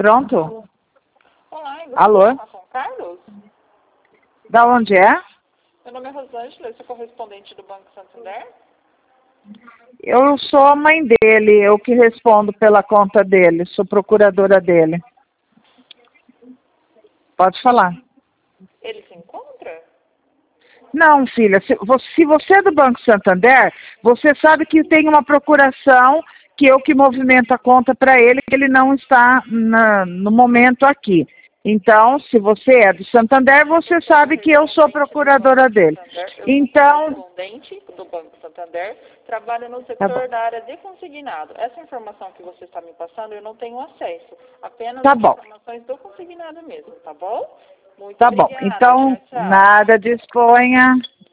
Pronto? Olá, eu Alô? gostaria de falar com o Carlos. Da onde é? Meu nome é Rosângela, eu sou correspondente do Banco Santander. Eu sou a mãe dele, eu que respondo pela conta dele, sou procuradora dele. Pode falar. Ele se encontra? Não, filha, se você é do Banco Santander, você sabe que tem uma procuração que eu que movimento a conta para ele, que ele não está no momento aqui. Então, se você é do Santander, você sabe que eu sou procuradora dele. Então, Eu sou correspondente do Banco Santander, trabalho no tá bom. setor da área de consignado. Essa informação que você está me passando, eu não tenho acesso. Apenas Tá as bom. informações do consignado mesmo, tá bom? Muito Tá bom. obrigada. Então, Tchau, tchau. nada, disponha.